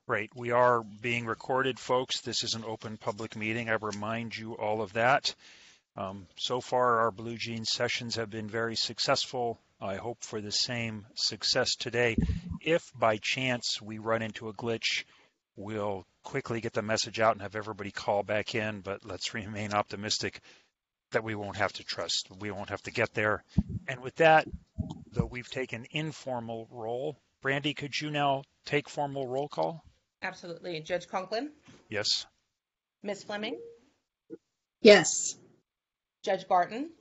Great. We are being recorded, folks. This is an open public meeting. I remind you all of that. So far, our Blue Jeans sessions have been very successful. I hope for the same success today. If by chance we run into a glitch, we'll quickly get the message out and have everybody call back in, but let's remain optimistic that we won't have to get there. And with that, though we've taken informal roll, Brandy, could you now take formal roll call? Absolutely. Judge Conklin? Yes. Ms. Fleming? Yes. Judge Barton?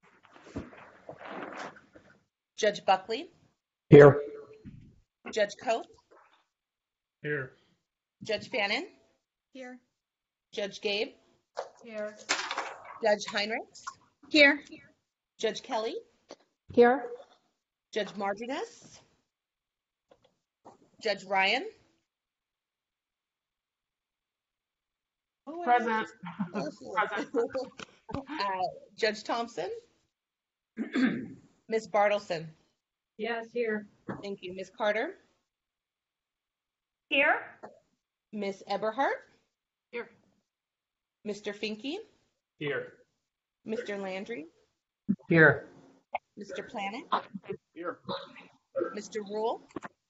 Judge Buckley? Here. Judge Coates? Here. Judge Fannin? Here. Judge Gabe? Here. Judge Heinrichs? Here. Judge Kelly? Here. Judge Martinez? Judge Ryan? Present. Judge Thompson? Ms. Bartleson? Yes, here. Thank you. Ms. Carter? Here. Ms. Eberhardt? Here. Mr. Finke? Here. Mr. Landry? Here. Mr. Planet? Here. Mr. Rule?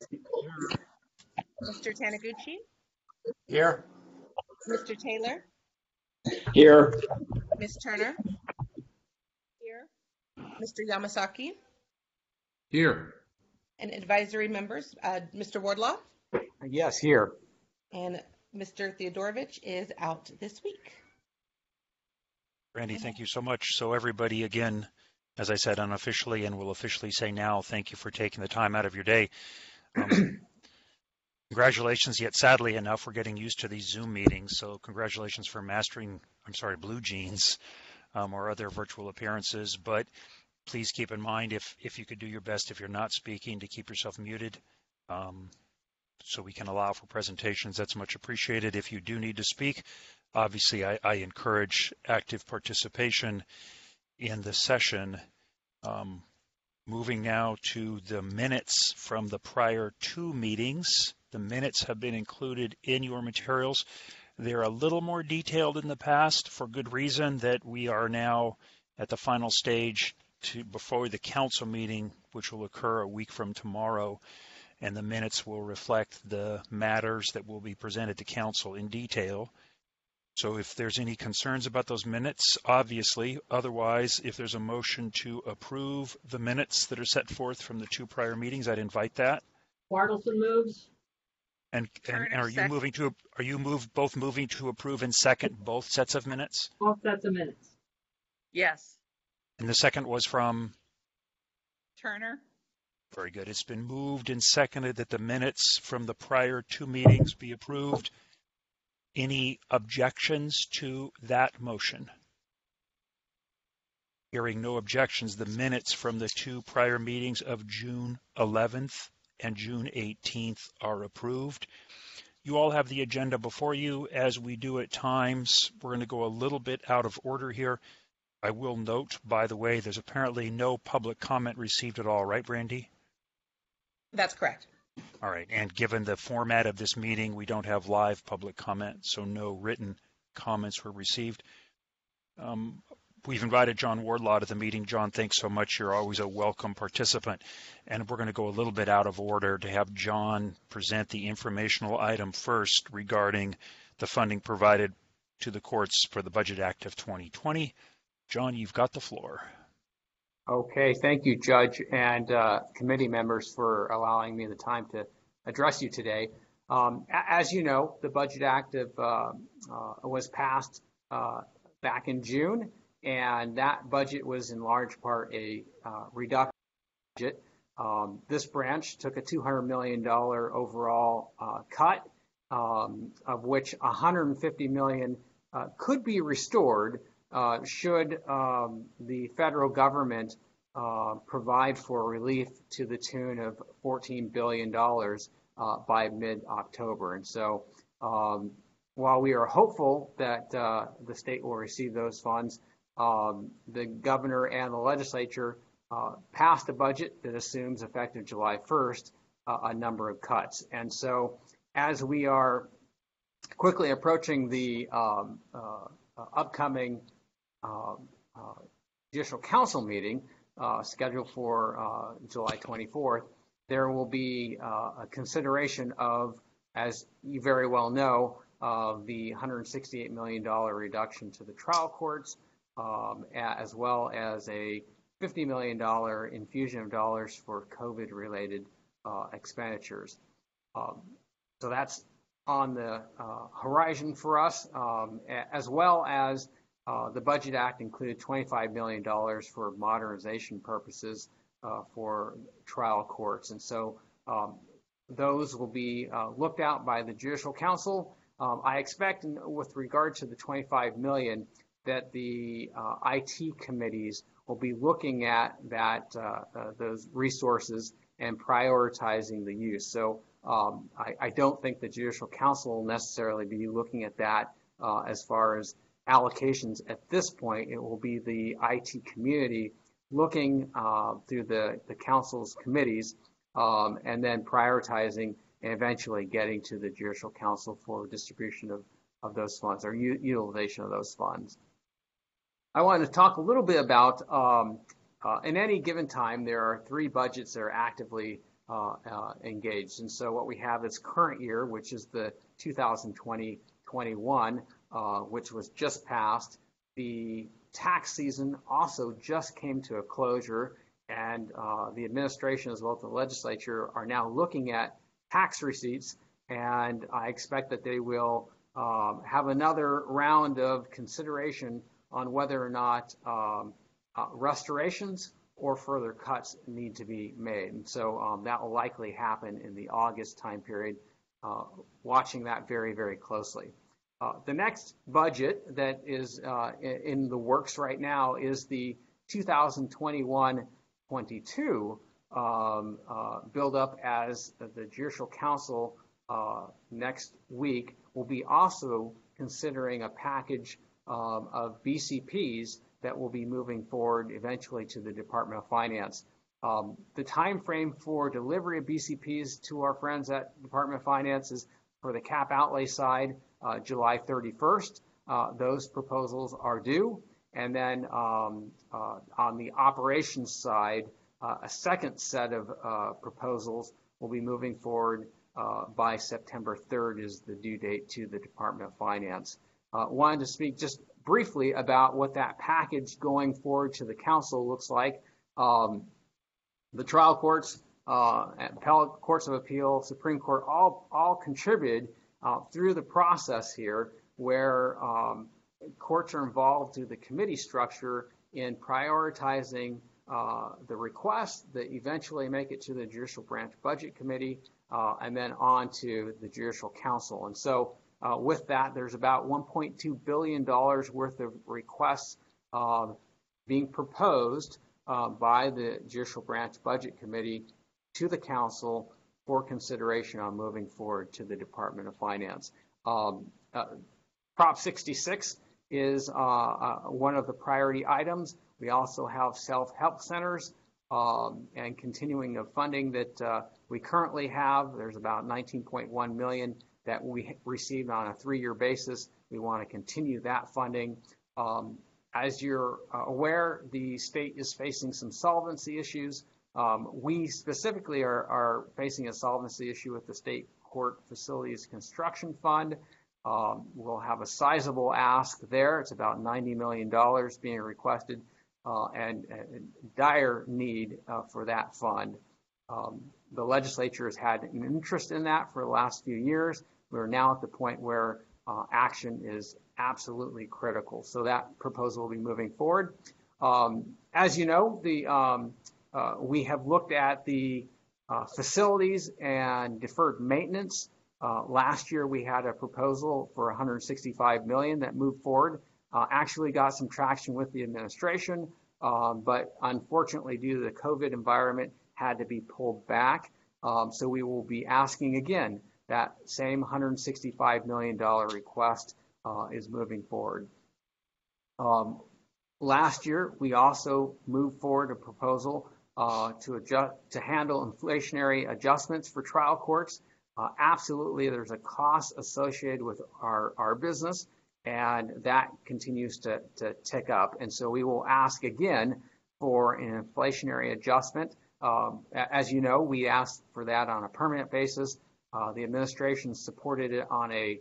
Mr. Taniguchi? Here. Mr. Taylor? Here. Ms. Turner? Here. Mr. Yamasaki? Here. And advisory members, Mr. Wardlaw? Yes, here. And Mr. Theodorovich is out this week. Brandy, thank you so much. So everybody, again, as I said unofficially and will officially say now, thank you for taking the time out of your day. Congratulations, yet sadly enough, we're getting used to these Zoom meetings. So congratulations for mastering, Blue Jeans or other virtual appearances. But please keep in mind, if you could do your best, if you're not speaking, to keep yourself muted so we can allow for presentations. That's much appreciated. If you do need to speak, obviously I encourage active participation in the session. Moving now to the minutes from the prior two meetings. The minutes have been included in your materials. They're a little more detailed in the past for good reason that we are now at the final stage before the council meeting, which will occur a week from tomorrow. And the minutes will reflect the matters that will be presented to council in detail. So if there's any concerns about those minutes, obviously, otherwise, if there's a motion to approve the minutes that are set forth from the two prior meetings, I'd invite that. Bartleson moves. And are you both moving to approve and second both sets of minutes? Both sets of minutes. Yes. And the second was from? Turner. Very good. It's been moved and seconded that the minutes from the prior two meetings be approved. Any objections to that motion? Hearing no objections, the minutes from the two prior meetings of June 11th and June 18th are approved. You all have the agenda before you. As we do at times, we're going to go a little bit out of order here. I will note, by the way, there's apparently no public comment received at all, right, Brandy? That's correct. All right, and given the format of this meeting, we don't have live public comment, so no written comments were received. We've invited John Wardlaw to the meeting. John, thanks so much. You're always a welcome participant. And we're going to go a little bit out of order to have John present the informational item first regarding the funding provided to the courts for the Budget Act of 2020. John, you've got the floor. Okay, thank you, Judge and committee members, for allowing me the time to address you today. As you know, the Budget Act was passed back in June, and that budget was in large part a reduction budget. This branch took a $200 million overall cut, of which $150 million could be restored should the federal government provide for relief to the tune of $14 billion by mid-October. And so while we are hopeful that the state will receive those funds, the governor and the legislature passed a budget that assumes effective July 1st a number of cuts. And so as we are quickly approaching the upcoming Judicial Council meeting scheduled for July 24th, there will be a consideration of, as you very well know, the $168 million reduction to the trial courts, as well as a $50 million infusion of dollars for COVID-related expenditures. So that's on the horizon for us, as well as the Budget Act included $25 million for modernization purposes for trial courts. And so those will be looked at by the Judicial Council. I expect, with regard to the $25 million, that the IT committees will be looking at those resources and prioritizing the use. So I don't think the Judicial Council will necessarily be looking at that as far as allocations at this point. It will be the IT community looking through the council's committees and then prioritizing and eventually getting to the Judicial Council for distribution of those funds or utilization of those funds. I wanted to talk a little bit about, in any given time, there are 3 budgets that are actively engaged. And so what we have is current year, which is the 2020-21, which was just passed. The tax season also just came to a closure, and the administration as well as the legislature are now looking at tax receipts, and I expect that they will have another round of consideration on whether or not restorations or further cuts need to be made. And so that will likely happen in the August time period, watching that very, very closely. The next budget that is in the works right now is the 2021-22 build up, as the Judicial Council next week will be also considering a package of BCPs that will be moving forward eventually to the Department of Finance. The time frame for delivery of BCPs to our friends at Department of Finance is, for the cap outlay side, July 31st. Those proposals are due. And then on the operations side, a second set of proposals will be moving forward by September 3rd is the due date to the Department of Finance. Wanted to speak just briefly about what that package going forward to the council looks like. The trial courts, appellate courts of appeal, Supreme Court, all contributed through the process here, where courts are involved through the committee structure in prioritizing the requests that eventually make it to the Judicial Branch Budget Committee and then on to the Judicial Council. And so with that, there's about $1.2 billion worth of requests being proposed by the Judicial Branch Budget Committee to the Council for consideration on moving forward to the Department of Finance. Prop 66 is one of the priority items. We also have self-help centers and continuing of funding that we currently have. There's about $19.1 million that we received on a 3-year basis. We want to continue that funding. As you're aware, the state is facing some solvency issues. We specifically are facing a solvency issue with the State Court Facilities Construction Fund. We'll have a sizable ask there. It's about $90 million being requested and dire need for that fund. The legislature has had an interest in that for the last few years. We're now at the point where action is absolutely critical. So that proposal will be moving forward. As you know, we have looked at the facilities and deferred maintenance. Last year, we had a proposal for $165 million that moved forward. Actually got some traction with the administration, but unfortunately, due to the COVID environment, had to be pulled back. So we will be asking again, that same $165 million request is moving forward. Last year, we also moved forward a proposal to handle inflationary adjustments for trial courts. absolutely there's a cost associated with our business, and that continues to tick up. And so we will ask again for an inflationary adjustment. As you know, we asked for that on a permanent basis. The administration supported it on a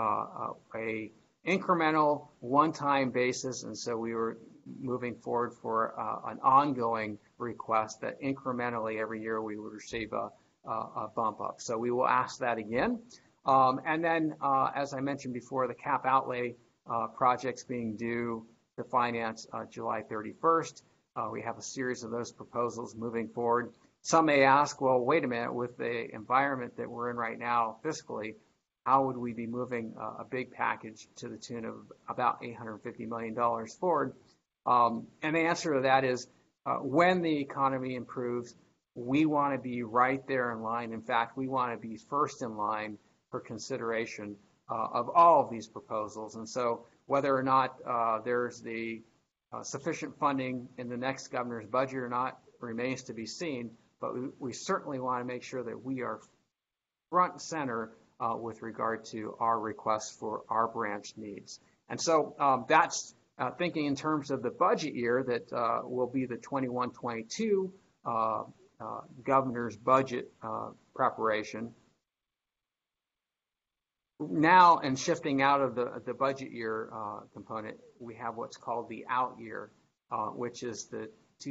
incremental one-time basis, and so we were moving forward for an ongoing request that incrementally every year we would receive a bump up. So we will ask that again. And then, as I mentioned before, the cap outlay projects being due to finance July 31st. We have a series of those proposals moving forward. Some may ask, well, wait a minute, with the environment that we're in right now fiscally, how would we be moving a big package to the tune of about $850 million forward? And the answer to that is when the economy improves, we want to be right there in line. In fact, we want to be first in line for consideration of all of these proposals. And so whether or not there's the sufficient funding in the next governor's budget or not remains to be seen, but we certainly want to make sure that we are front and center with regard to our requests for our branch needs. And so that's thinking in terms of the budget year that will be the 21-22 governor's budget preparation. Now, and shifting out of the budget year component, we have what's called the out year, which is the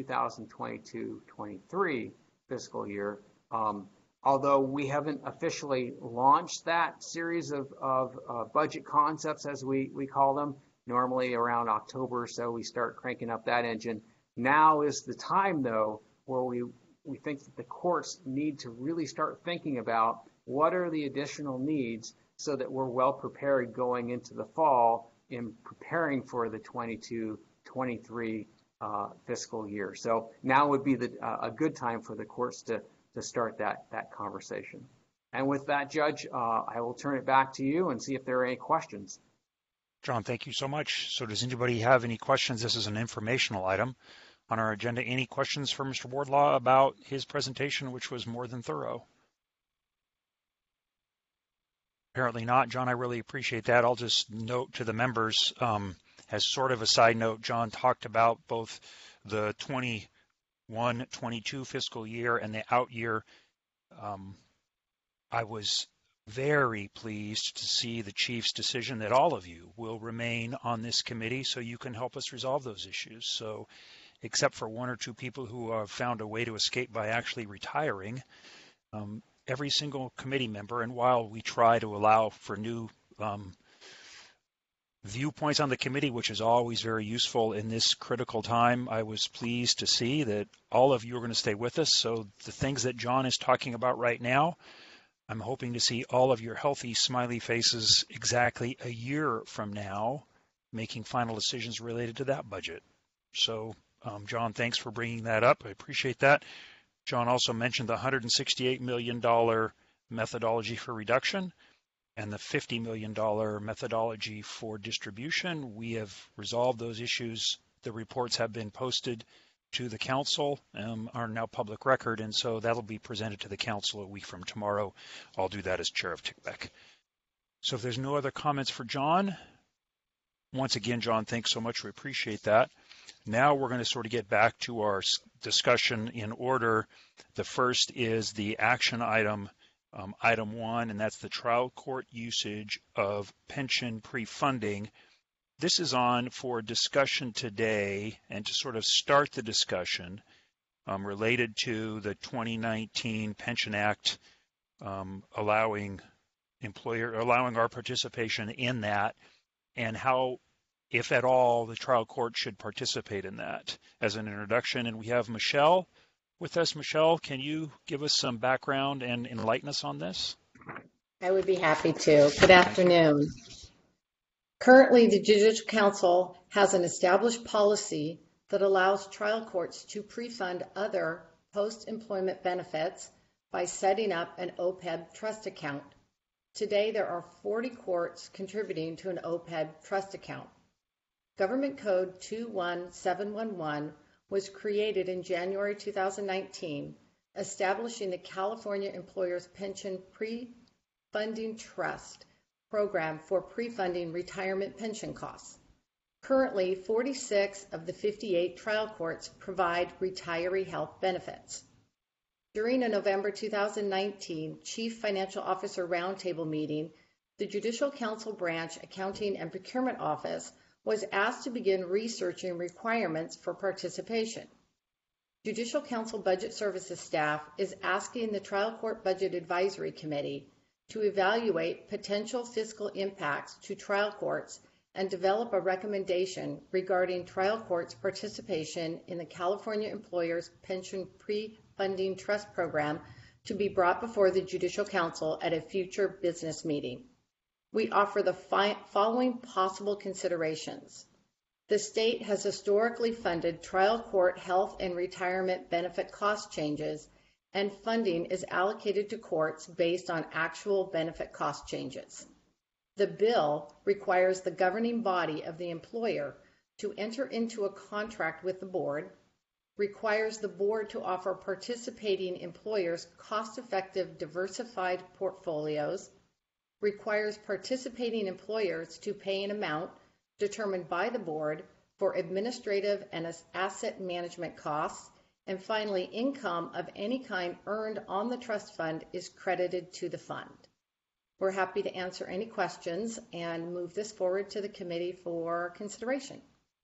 2022-23 fiscal year. Although we haven't officially launched that series of budget concepts, as we call them, normally around October or so we start cranking up that engine. Now is the time, though, where we think that the courts need to really start thinking about what are the additional needs so that we're well prepared going into the fall in preparing for the 22-23 fiscal year. So now would be a good time for the courts to start that conversation. And with that, Judge, I will turn it back to you and see if there are any questions. John, thank you so much. So does anybody have any questions? This is an informational item on our agenda. Any questions for Mr. Wardlaw about his presentation, which was more than thorough? Apparently not. John, I really appreciate that. I'll just note to the members, as sort of a side note, John talked about both the 21-22 fiscal year and the out year. I was very pleased to see the chief's decision that all of you will remain on this committee so you can help us resolve those issues. So except for one or two people who have found a way to escape by actually retiring, every single committee member, and while we try to allow for new viewpoints on the committee, which is always very useful in this critical time, I was pleased to see that all of you are going to stay with us. So the things that John is talking about right now, I'm hoping to see all of your healthy, smiley faces exactly a year from now, making final decisions related to that budget. So, John, thanks for bringing that up. I appreciate that. John also mentioned the $168 million methodology for reduction and the $50 million methodology for distribution. We have resolved those issues. The reports have been posted to the council, are now public record, and so that'll be presented to the council a week from tomorrow. I'll do that as chair of TICBEC. So if there's no other comments for John, once again, John, thanks so much. We appreciate that. Now we're going to sort of get back to our discussion in order. The first is the action item, item 1, and that's the trial court usage of pension pre-funding. This is on for discussion today and to sort of start the discussion related to the 2019 Pension Act, allowing our participation in that, and how, if at all, the trial court should participate in that as an introduction. And we have Michelle with us. Michelle, can you give us some background and enlighten us on this? I would be happy to. Good afternoon. Currently, the Judicial Council has an established policy that allows trial courts to pre-fund other post-employment benefits by setting up an OPEB trust account. Today, there are 40 courts contributing to an OPEB trust account. Government Code 21711 was created in January 2019, establishing the California Employers Pension Funding Trust program for pre-funding retirement pension costs. Currently, 46 of the 58 trial courts provide retiree health benefits. During a November 2019 Chief Financial Officer Roundtable meeting, the Judicial Council Branch Accounting and Procurement Office was asked to begin researching requirements for participation. Judicial Council Budget Services staff is asking the Trial Court Budget Advisory Committee to evaluate potential fiscal impacts to trial courts and develop a recommendation regarding trial courts' participation in the California Employers Pension Pre-Funding Trust Program to be brought before the Judicial Council at a future business meeting. We offer the following possible considerations. The state has historically funded trial court health and retirement benefit cost changes, and funding is allocated to courts based on actual benefit cost changes. The bill requires the governing body of the employer to enter into a contract with the board, requires the board to offer participating employers cost-effective diversified portfolios, requires participating employers to pay an amount determined by the board for administrative and asset management costs, and finally, income of any kind earned on the trust fund is credited to the fund. We're happy to answer any questions and move this forward to the committee for consideration.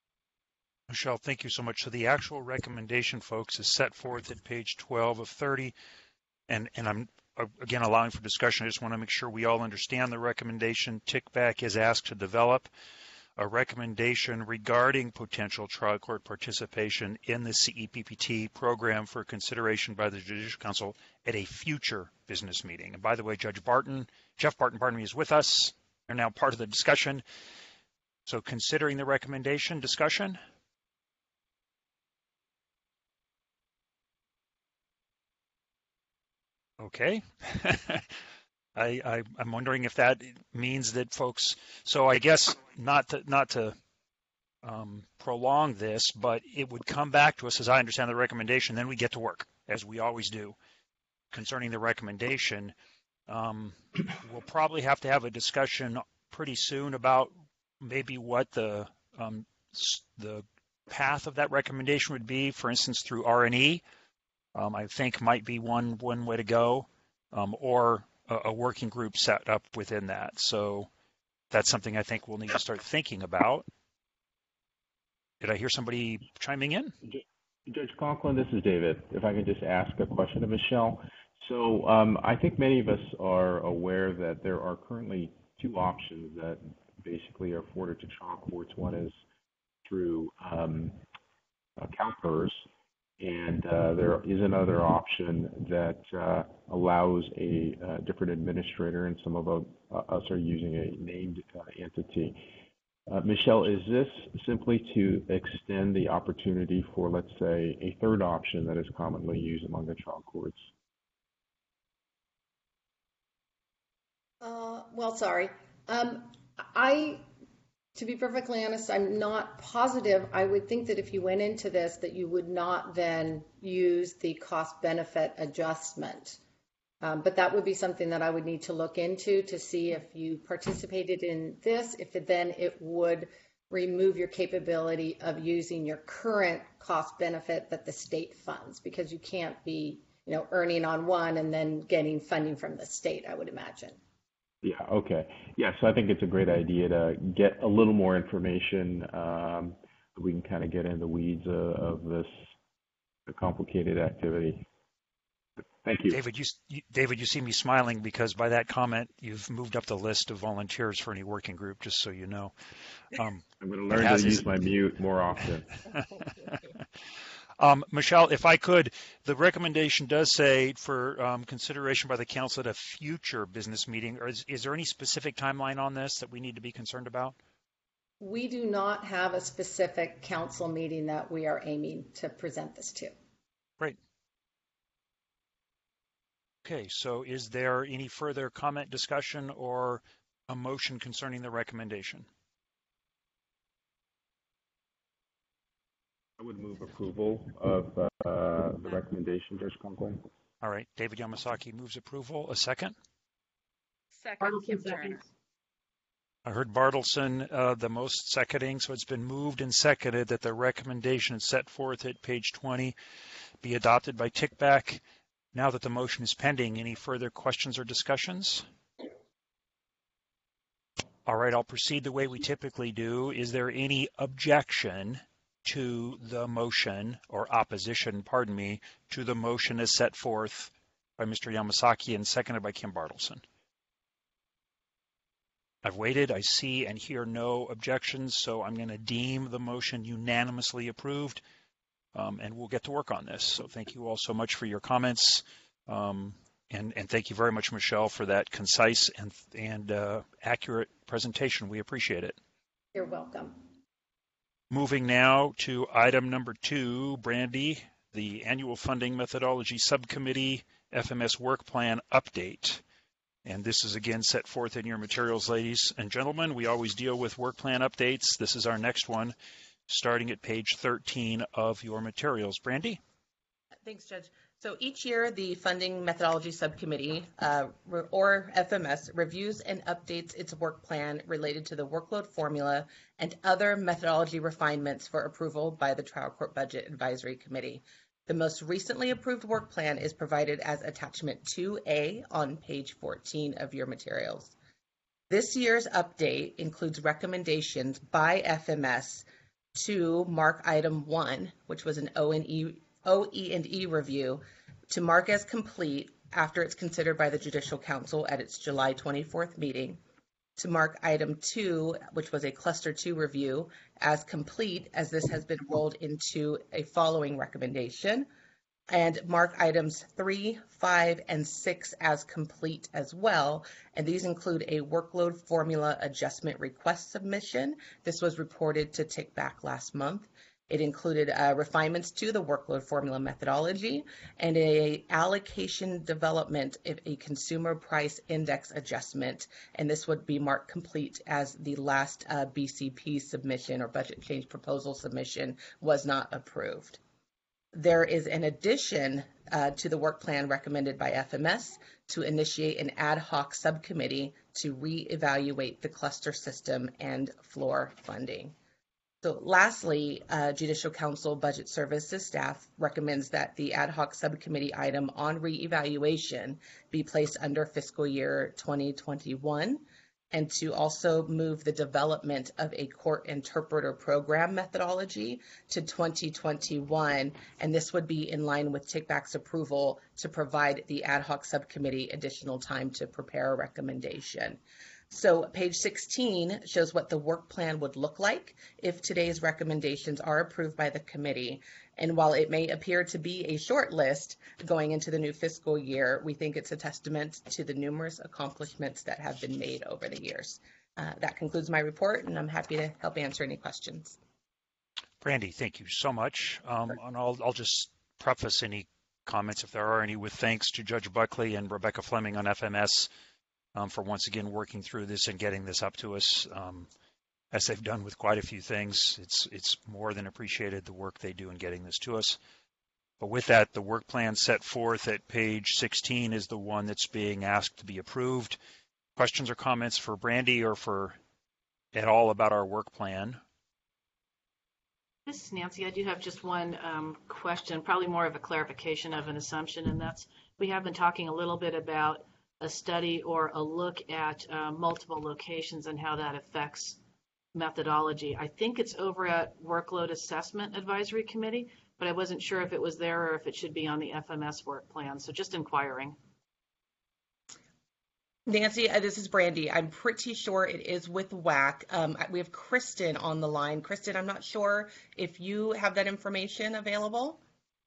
Michelle, thank you so much. So the actual recommendation, folks, is set forth at page 12 of 30, and I'm again allowing for discussion. I just want to make sure we all understand the recommendation. TICBAC is asked to develop a recommendation regarding potential trial court participation in the CEPPT program for consideration by the Judicial Council at a future business meeting. And by the way, Jeff Barton, is with us. They're now part of the discussion. So considering the recommendation, discussion? Okay. I'm wondering if that means that folks, so I guess not to prolong this, but it would come back to us, as I understand the recommendation, then we get to work, as we always do. Concerning the recommendation, we'll probably have to have a discussion pretty soon about maybe what the path of that recommendation would be, for instance, through R&E, I think might be one way to go, or a working group set up within that. So that's something I think we'll need to start thinking about. Did I hear somebody chiming in? Judge Conklin, this is David. If I could just ask a question of Michelle. So I think many of us are aware that there are currently two options that basically are afforded to trial courts. One is through CalPERS, and there is another option that allows a different administrator, and some of us are using a named entity. Michelle, is this simply to extend the opportunity for, let's say, a third option that is commonly used among the trial courts? Well, sorry. To be perfectly honest, I'm not positive. I would think that if you went into this, that you would not then use the cost-benefit adjustment. But that would be something that I would need to look into to see if you participated in this, if it would remove your capability of using your current cost-benefit that the state funds, because you can't be, earning on one and then getting funding from the state, I would imagine. Yeah, okay. Yeah, so I think it's a great idea to get a little more information. We can kind of get in the weeds of this complicated activity. Thank you. David, you see me smiling because by that comment, you've moved up the list of volunteers for any working group, just so you know. I'm going to learn to use my mute more often. Michelle, if I could, the recommendation does say for consideration by the council at a future business meeting. Is there any specific timeline on this that we need to be concerned about? We do not have a specific council meeting that we are aiming to present this to. Great. Okay, so is there any further comment, discussion, or a motion concerning the recommendation? I would move approval of the recommendation, Judge Conklin. All right, David Yamasaki moves approval. A second? Second, Bartleson Kim Turner. seconds. I heard Bartleson the most seconding, so it's been moved and seconded that the recommendation set forth at page 20 be adopted by TICBAC. Now that the motion is pending, any further questions or discussions? All right, I'll proceed the way we typically do. Is there any objection to the motion, or opposition, pardon me, to the motion as set forth by Mr. Yamasaki and seconded by Kim Bartleson? I've waited. I see and hear no objections, so I'm going to deem the motion unanimously approved, and we'll get to work on this. So thank you all so much for your comments, and thank you very much, Michelle, for that concise and accurate presentation. We appreciate it. You're welcome. Moving now to item number 2, Brandy, the Annual Funding Methodology Subcommittee FMS Work Plan Update. And this is again set forth in your materials, ladies and gentlemen. We always deal with work plan updates. This is our next one, starting at page 13 of your materials. Brandy? Thanks, Judge. So each year, the Funding Methodology Subcommittee, or FMS, reviews and updates its work plan related to the workload formula and other methodology refinements for approval by the Trial Court Budget Advisory Committee. The most recently approved work plan is provided as attachment 2A on page 14 of your materials. This year's update includes recommendations by FMS to mark item 1, which was an OE&E review, to mark as complete after it's considered by the Judicial Council at its July 24th meeting, to mark item 2, which was a cluster 2 review, as complete as this has been rolled into a following recommendation, and mark items 3, 5, and 6 as complete as well. And these include a workload formula adjustment request submission. This was reported to TICBAC last month. It included refinements to the workload formula methodology and a allocation development of a consumer price index adjustment. And this would be marked complete as the last BCP submission or budget change proposal submission was not approved. There is an addition to the work plan recommended by FMS to initiate an ad hoc subcommittee to reevaluate the cluster system and floor funding. So lastly, Judicial Council Budget Services staff recommends that the ad hoc subcommittee item on reevaluation be placed under fiscal year 2021, and to also move the development of a court interpreter program methodology to 2021. And this would be in line with TICBAC's approval to provide the ad hoc subcommittee additional time to prepare a recommendation. So page 16 shows what the work plan would look like if today's recommendations are approved by the committee. And while it may appear to be a short list going into the new fiscal year, we think it's a testament to the numerous accomplishments that have been made over the years. That concludes my report, and I'm happy to help answer any questions. Brandy, thank you so much. And I'll just preface any comments, if there are any, with thanks to Judge Buckley and Rebecca Fleming on FMS for once again working through this and getting this up to us. As they've done with quite a few things, it's more than appreciated, the work they do in getting this to us. But with that, the work plan set forth at page 16 is the one that's being asked to be approved. Questions or comments for Brandy or for at all about our work plan? This is Nancy. I do have just one question, probably more of a clarification of an assumption, and that's we have been talking a little bit about a study or a look at multiple locations and how that affects methodology. I think it's over at Workload Assessment Advisory Committee, but I wasn't sure if it was there or if it should be on the FMS work plan. So just inquiring. Nancy, this is Brandy. I'm pretty sure it is with WAC. We have Kristen on the line. Kristen, I'm not sure if you have that information available.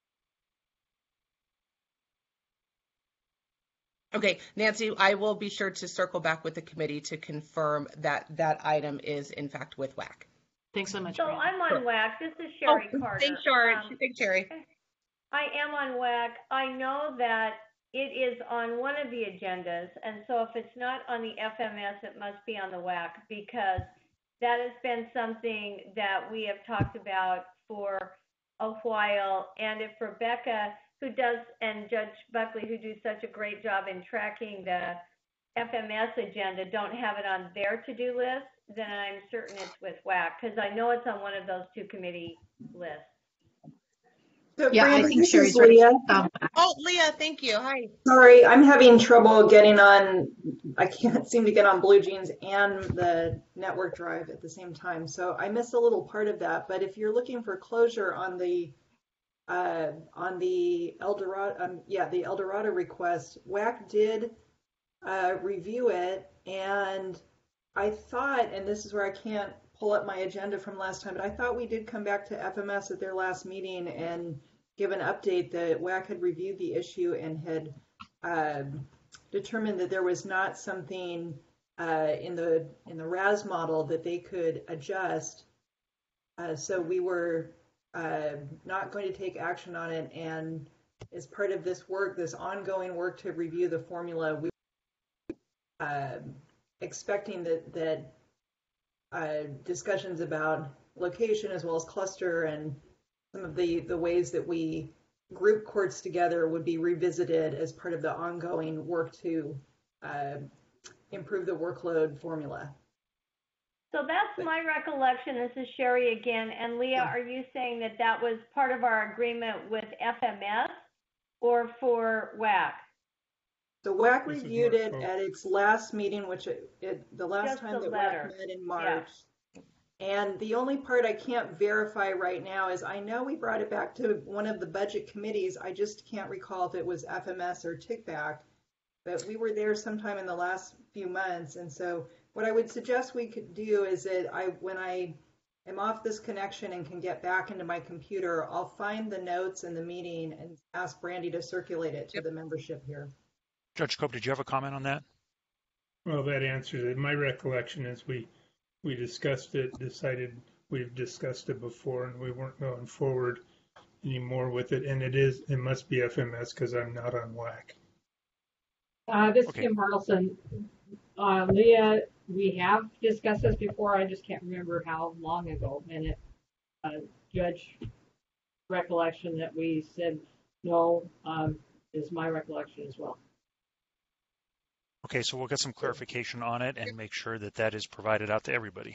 Okay, Nancy, I will be sure to circle back with the committee to confirm that that item is in fact with WAC. Thanks so much. So Brandy. I'm on WAC. This is Sherry Carter. Thanks, Sherry. Thanks, Sherry. I am on WAC. I know that it is on one of the agendas, and so if it's not on the FMS, it must be on the WAC, because that has been something that we have talked about for a while. And if Rebecca, who does, and Judge Buckley, who do such a great job in tracking the FMS agenda don't have it on their to-do list, then I'm certain it's with WAC, because I know it's on one of those two committee lists. So Yeah, I Brandy, think this is Sherry's ready. Leah. Oh, Leah, thank you. Hi. Sorry, I'm having trouble getting on. I can't seem to get on Blue Jeans and the network drive at the same time. So I missed a little part of that. But if you're looking for closure on the El Dorado, the El Dorado request, WAC did review it, and I thought, and this is where I can't pull up my agenda from last time, but I thought we did come back to FMS at their last meeting and give an update that WAC had reviewed the issue and had determined that there was not something in the RAS model that they could adjust. So we were not going to take action on it, and as part of this work, this ongoing work to review the formula, we were expecting that discussions about location as well as cluster and some of the ways that we group courts together would be revisited as part of the ongoing work to improve the workload formula. So that's my recollection. This is Sherry again. And Leah, are you saying that that was part of our agreement with FMS or for WAC? So WAC reviewed it at its last meeting, which the last Just time the that letter. WAC met in March. Yeah. And the only part I can't verify right now is I know we brought it back to one of the budget committees. I just can't recall if it was FMS or TICBAC, but we were there sometime in the last few months. And so what I would suggest we could do is that when I am off this connection and can get back into my computer, I'll find the notes in the meeting and ask Brandy to circulate it to the membership here. Judge Cope, did you have a comment on that? Well, that answers it. My recollection is we discussed it, decided we've discussed it before, and we weren't going forward anymore with it. And it must be FMS because I'm not on WAC. This is Kim Harrelson. Leah, we have discussed this before. I just can't remember how long ago. And it, Judge recollection that we said no is my recollection as well. Okay, so we'll get some clarification on it and make sure that that is provided out to everybody.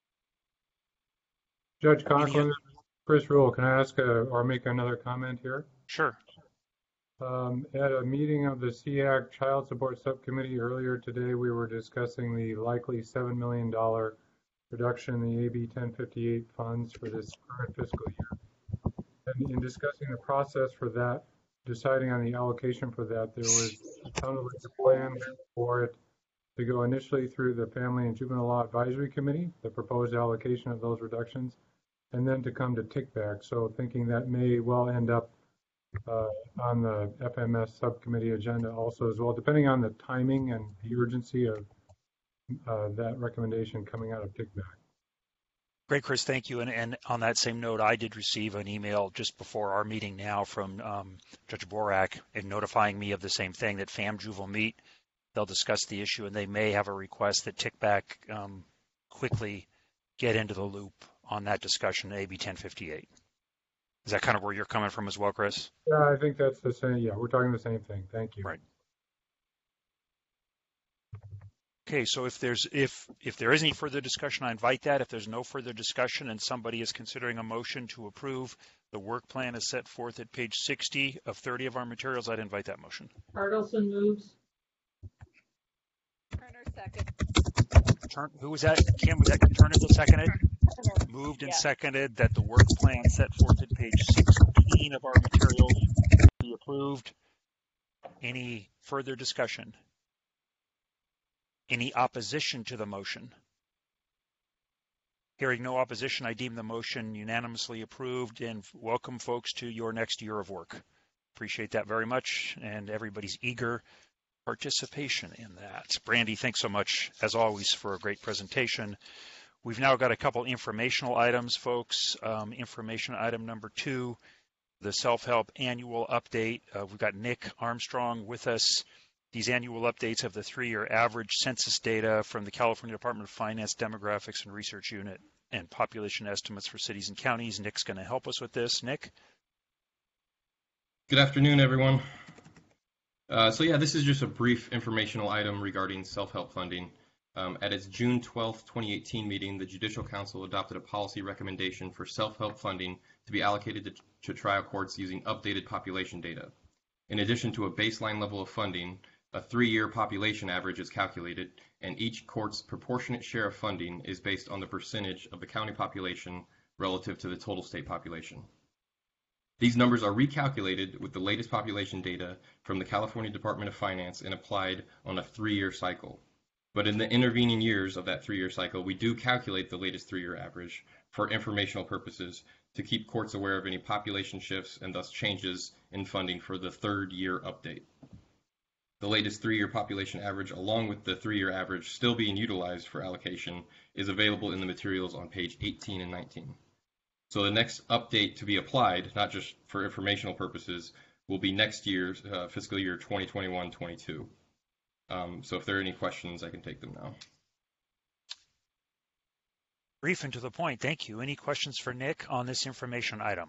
Judge Conklin, Chris Rule, can I ask or make another comment here? Sure. At a meeting of the SEAC Child Support Subcommittee earlier today, we were discussing the likely $7 million reduction in the AB 1058 funds for this current fiscal year. And in discussing the process for that, deciding on the allocation for that, there was sounded like a plan for it to go initially through the Family and Juvenile Law Advisory Committee, the proposed allocation of those reductions, and then to come to TICBAC. So thinking that may well end up on the FMS subcommittee agenda also as well, depending on the timing and the urgency of that recommendation coming out of TICBAC. Great, Chris, thank you. And on that same note, I did receive an email just before our meeting now from Judge Borak in notifying me of the same thing, that FAMJUV will meet. They'll discuss the issue, and they may have a request that TICBAC quickly get into the loop on that discussion, AB 1058. Is that kind of where you're coming from as well, Chris? Yeah, I think that's the same. Yeah, we're talking the same thing. Thank you. Right. Okay, so if there is any further discussion, I invite that. If there's no further discussion and somebody is considering a motion to approve the work plan as set forth at page 60 of 30 of our materials, I'd invite that motion. Harrelson moves. Turner second. Who was that? Kim, was that Turner that seconded? Moved and seconded that the work plan set forth at page 16 of our materials be approved. Any further discussion? Any opposition to the motion? Hearing no opposition, I deem the motion unanimously approved and welcome folks to your next year of work. Appreciate that very much and everybody's eager participation in that. Brandy, thanks so much, as always, for a great presentation. We've now got a couple informational items, folks. Information item number 2, the self-help annual update. We've got Nick Armstrong with us. These annual updates of the 3-year average census data from the California Department of Finance Demographics and Research Unit and population estimates for cities and counties. Nick's going to help us with this. Nick? Good afternoon, everyone. So yeah, this is just a brief informational item regarding self-help funding. At its June 12th, 2018 meeting, the Judicial Council adopted a policy recommendation for self-help funding to be allocated to trial courts using updated population data. In addition to a baseline level of funding, a 3-year population average is calculated, and each court's proportionate share of funding is based on the percentage of the county population relative to the total state population. These numbers are recalculated with the latest population data from the California Department of Finance and applied on a 3-year cycle. But in the intervening years of that 3-year cycle, we do calculate the latest 3-year average for informational purposes to keep courts aware of any population shifts and thus changes in funding for the 3rd year update. The latest 3-year population average, along with the 3-year average still being utilized for allocation, is available in the materials on page 18 and 19. So the next update to be applied, not just for informational purposes, will be next year's fiscal year 2021-22. So if there are any questions, I can take them now. Brief and to the point. Thank you. Any questions for Nick on this information item?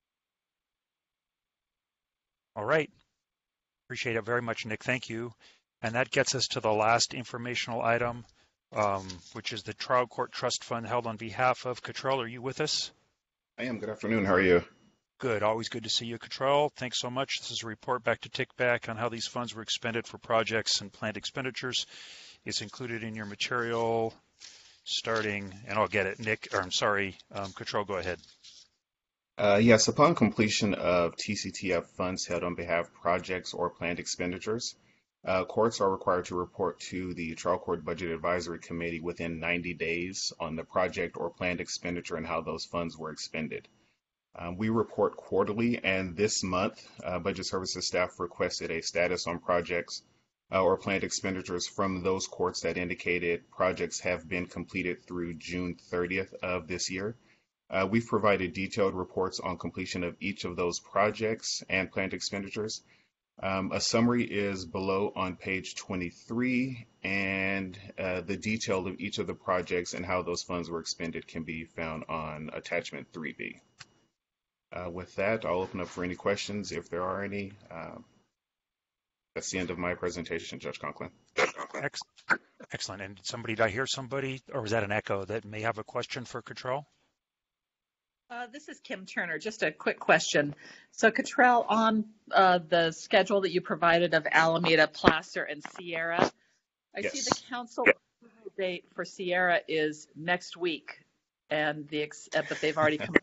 All right. Appreciate it very much, Nick. Thank you. And that gets us to the last informational item, which is the Trial Court Trust Fund held on behalf of Cottrell. Are you with us? I am. Good afternoon. How are you? Good. Always good to see you, Cottrell. Thanks so much. This is a report back to TICBAC on how these funds were expended for projects and planned expenditures. It's included in your material starting, and I'll get it, Nick, or I'm sorry, Cottrell, go ahead. Yes, upon completion of TCTF funds held on behalf of projects or planned expenditures, courts are required to report to the Trial Court Budget Advisory Committee within 90 days on the project or planned expenditure and how those funds were expended. We report quarterly, and this month, Budget Services staff requested a status on projects or planned expenditures from those courts that indicated projects have been completed through June 30th of this year. We've provided detailed reports on completion of each of those projects and planned expenditures. A summary is below on page 23, and the detail of each of the projects and how those funds were expended can be found on attachment 3B. With that, I'll open up for any questions if there are any. That's the end of my presentation, Judge Conklin. Excellent. And did I hear somebody, or was that an echo, that may have a question for Cottrell? This is Kim Turner. Just a quick question. So, Cottrell, on the schedule that you provided of Alameda, Placer, and Sierra, I see the council date for Sierra is next week, and but they've already come.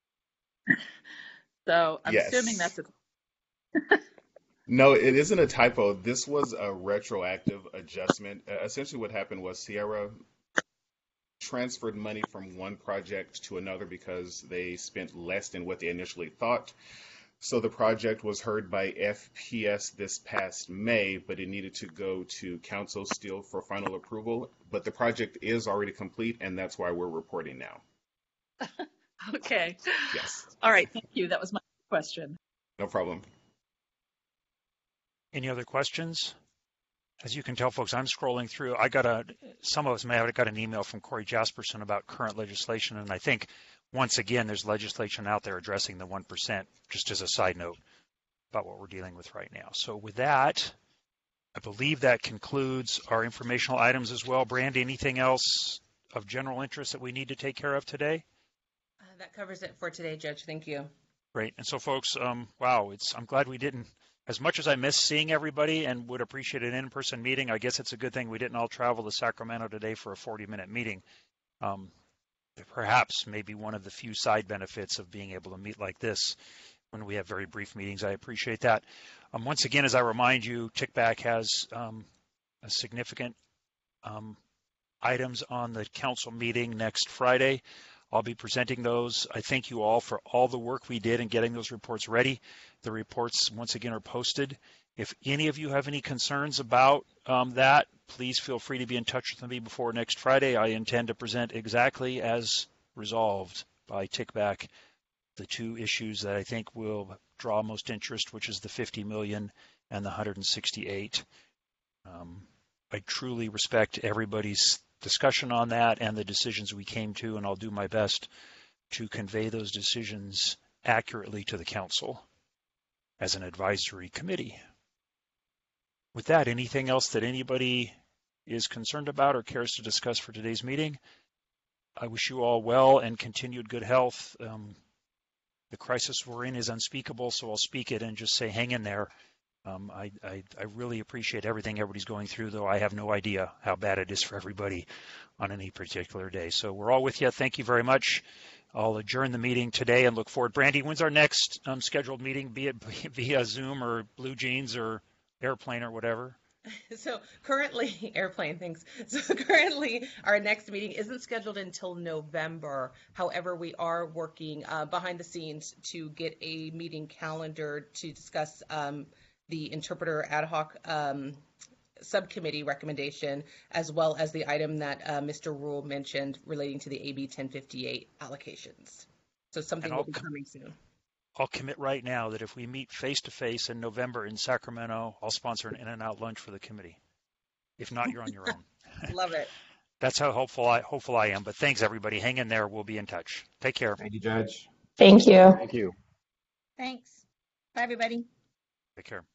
So I'm assuming that's No, it isn't a typo. This was a retroactive adjustment. Essentially what happened was Sierra transferred money from one project to another because they spent less than what they initially thought. So the project was heard by FPS this past May, but it needed to go to council still for final approval. But the project is already complete, and that's why we're reporting now. Okay. Yes. All right. Thank you. That was my question. No problem. Any other questions? As you can tell, folks, I'm scrolling through. Some of us may have got an email from Corey Jasperson about current legislation, and I think, once again, there's legislation out there addressing the 1%, just as a side note about what we're dealing with right now. So with that, I believe that concludes our informational items as well. Brandy, anything else of general interest that we need to take care of today? That covers it for today, Judge. Thank you. Great. And so, folks, wow, I'm glad we didn't. As much as I miss seeing everybody and would appreciate an in-person meeting, I guess it's a good thing we didn't all travel to Sacramento today for a 40-minute meeting. Perhaps maybe one of the few side benefits of being able to meet like this when we have very brief meetings. I appreciate that. Once again, as I remind you, TICBAC has a significant items on the council meeting next Friday. I'll be presenting those. I thank you all for all the work we did in getting those reports ready. The reports, once again, are posted. If any of you have any concerns about that, please feel free to be in touch with me before next Friday. I intend to present exactly as resolved by TICBAC the two issues that I think will draw most interest, which is the $50 million and the 168. I truly respect everybody's discussion on that and the decisions we came to, and I'll do my best to convey those decisions accurately to the council as an advisory committee. With that, anything else that anybody is concerned about or cares to discuss for today's meeting? I wish you all well and continued good health. The crisis we're in is unspeakable, so I'll speak it and just say hang in there. I really appreciate everything everybody's going through, though I have no idea how bad it is for everybody on any particular day. So we're all with you. Thank you very much. I'll adjourn the meeting today and look forward. Brandy, when's our next scheduled meeting, be it via Zoom or Blue Jeans or airplane or whatever? So currently, airplane things. So currently, our next meeting isn't scheduled until November. However, we are working behind the scenes to get a meeting calendar to discuss the interpreter ad hoc subcommittee recommendation, as well as the item that Mr. Rule mentioned relating to the AB 1058 allocations. So something will be coming soon. I'll commit right now that if we meet face-to-face in November in Sacramento, I'll sponsor an In-N-Out lunch for the committee. If not, you're on your own. Love it. That's how hopeful I am. But thanks, everybody. Hang in there. We'll be in touch. Take care. Thank you, Judge. Thank you. Thank you. Thanks. Bye, everybody. Take care.